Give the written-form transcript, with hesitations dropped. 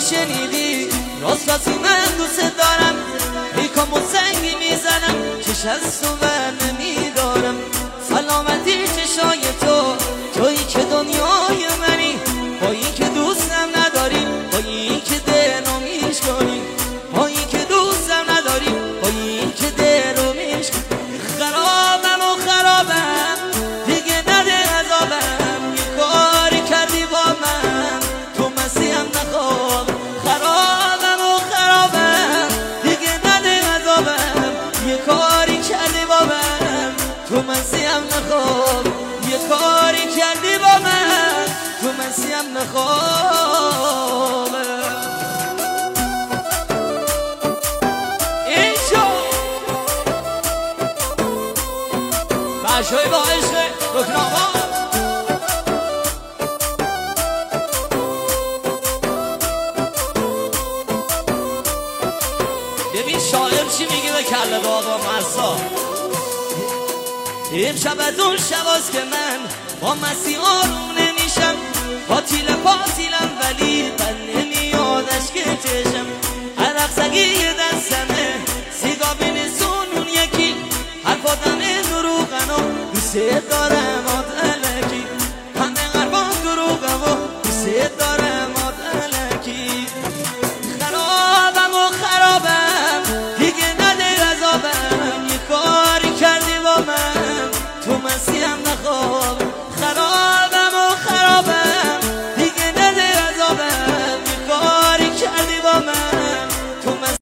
شنیدی راست راستی من دوست دارم پیکامو سنگی میزنم چش از تو بر نمیدارم سلامتی چشای تو تویی که دنیای منی بایی که دوستم نداری بایی که دلو میشکنی بایی که دوستم نداری بایی که دلو میشکنی خرابم و خرابم دیگه نده عذابم یه کاری کردی با من تو مسیحم نخواب خرابم و خرابم دیگه نده عذابم یه کاری کردی با من تو مسیحم نخواب یه کاری کردی با من تو مسیحم نخواب اینجا بحشوی با عشق رکن آقا ببین شاعر چی میگه به کله با آقا مرسا این شب از اون شباست که من با مسیح آروم نمیشم پاتیلم ولی من نمیادش که چشم عرق سگی دستمه سیگا بینسون اون یکی حرف آدم دروغنو دوست دارم